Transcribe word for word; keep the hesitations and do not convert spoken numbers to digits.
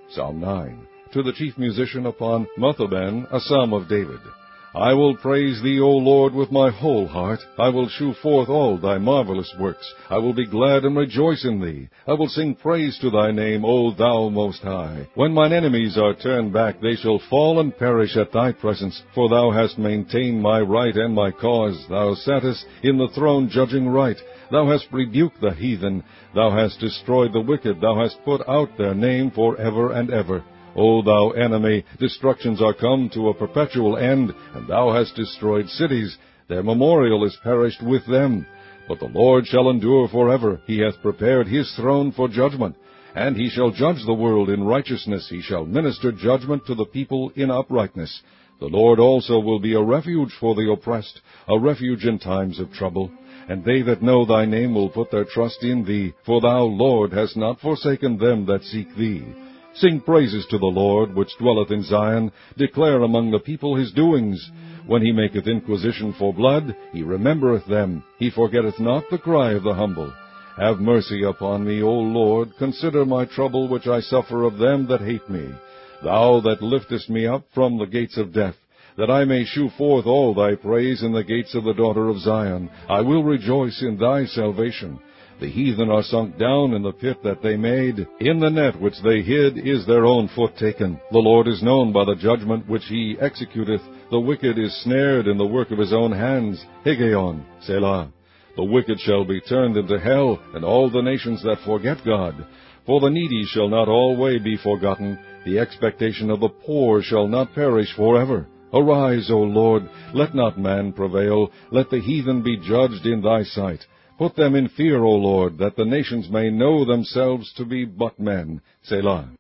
Psalm nine. To the chief musician upon Methoben, a psalm of David. I will praise thee, O Lord, with my whole heart. I will shew forth all thy marvelous works. I will be glad and rejoice in thee. I will sing praise to thy name, O thou most high. When mine enemies are turned back, they shall fall and perish at thy presence. For thou hast maintained my right and my cause. Thou sattest in the throne judging right. Thou hast rebuked the heathen. Thou hast destroyed the wicked. Thou hast put out their name for ever and ever. O thou enemy, destructions are come to a perpetual end, and thou hast destroyed cities. Their memorial is perished with them. But the Lord shall endure forever. He hath prepared his throne for judgment, and he shall judge the world in righteousness. He shall minister judgment to the people in uprightness. The Lord also will be a refuge for the oppressed, a refuge in times of trouble. And they that know thy name will put their trust in thee, for thou, Lord, hast not forsaken them that seek thee. Sing praises to the Lord, which dwelleth in Zion. Declare among the people his doings. When he maketh inquisition for blood, he remembereth them. He forgetteth not the cry of the humble. Have mercy upon me, O Lord. Consider my trouble which I suffer of them that hate me. Thou that liftest me up from the gates of death, that I may shew forth all thy praise in the gates of the daughter of Zion. I will rejoice in thy salvation. The heathen are sunk down in the pit that they made. In the net which they hid is their own foot taken. The Lord is known by the judgment which he executeth. The wicked is snared in the work of his own hands. Higgaion, Selah. The wicked shall be turned into hell, and all the nations that forget God. For the needy shall not alway be forgotten. The expectation of the poor shall not perish forever. Arise, O Lord, let not man prevail. Let the heathen be judged in thy sight. Put them in fear, O Lord, that the nations may know themselves to be but men. Selah.